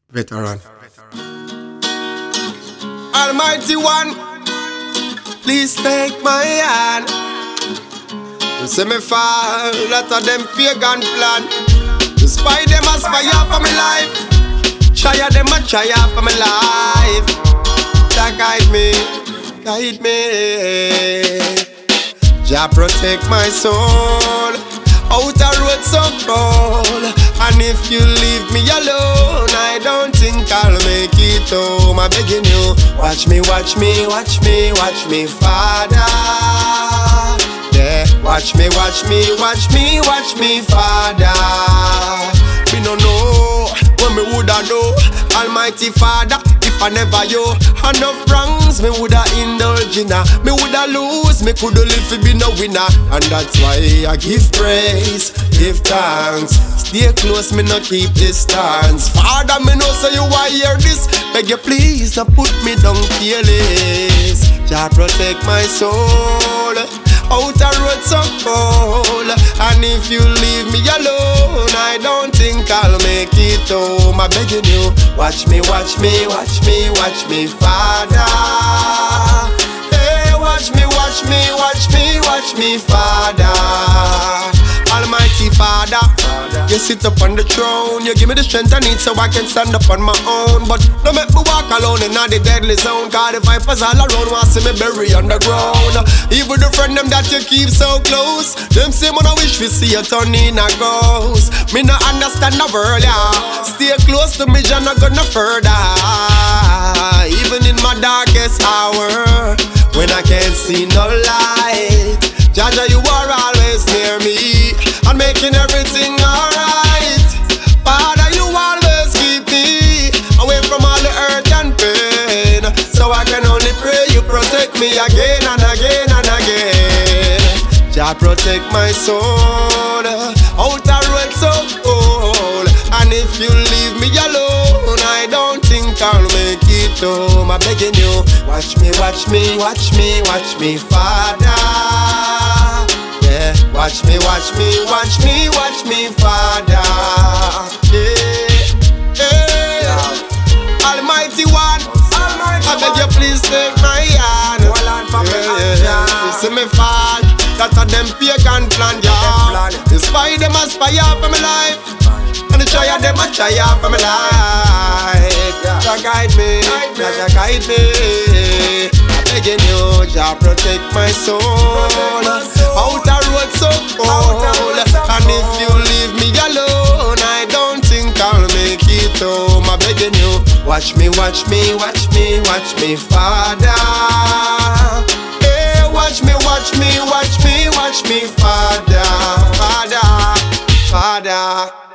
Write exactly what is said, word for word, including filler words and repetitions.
Veteran. Almighty One, please take my hand. You see me fall, lot of them pagan plan. You spy them aspire for my life. Try them a try for my life. Jah guide me, guide me. Jah protect my soul. Out a road so cold. And if you leave me alone, I don't think I'll make it home. I'm begging you, watch me, watch me, watch me, watch me, Father. Yeah, watch me, watch me, watch me, watch me, Father. Me no know what me woulda do, Almighty Father. If I never you, enough wrongs me woulda indulge in. Me woulda lose, me coulda live to be no winner. And that's why I give praise, give thanks. Stay close, me no keep distance. Father, me know so you are hear this. Beg you please, don't put me down careless. Jah protect my soul. Out a road so cold. And if you leave me alone, I don't think I'll make it home. I'm begging you, watch me, watch me, watch me, watch me, Father. Hey, watch me, watch me, watch me, watch me, Father. Almighty Father, you sit up on the throne. You give me the strength I need so I can stand up on my own. But don't make me walk alone in the deadly zone. Cause the vipers all around want see me bury underground. Even the friend them that you keep so close, them say man I wish we see you turn in a ghost. Me no understand the world, yeah. Stay close to me, Jah not gonna further. Even in my darkest hour, when I can't see no light, Jah Jah you are always near me and making everything alright. Father, you always keep me away from all the hurt and pain. So I can only pray you protect me again and again and again. Jah protect my soul. Out a road so cold. And if you leave me alone, I don't think I'll make it home. I'm begging you, watch me, watch me, watch me, watch me, Father. Watch me, watch me, watch me, watch me, Father. Yeah, yeah. Almighty One, Almighty I beg you please take my hand. Yeah, yeah. You see me fall, that of them pagan plan, yeah. You spy them aspire for my life, and the try of them a try for my life. Jah guide me, Jah guide me. Begging you, Jah protect my soul. Out a road so cold. And if you leave me alone, I don't think I'll make it home. I'm begging you, watch me, watch me, watch me, watch me, Father. Hey, watch me, watch me, watch me, watch me, Father, Father, Father.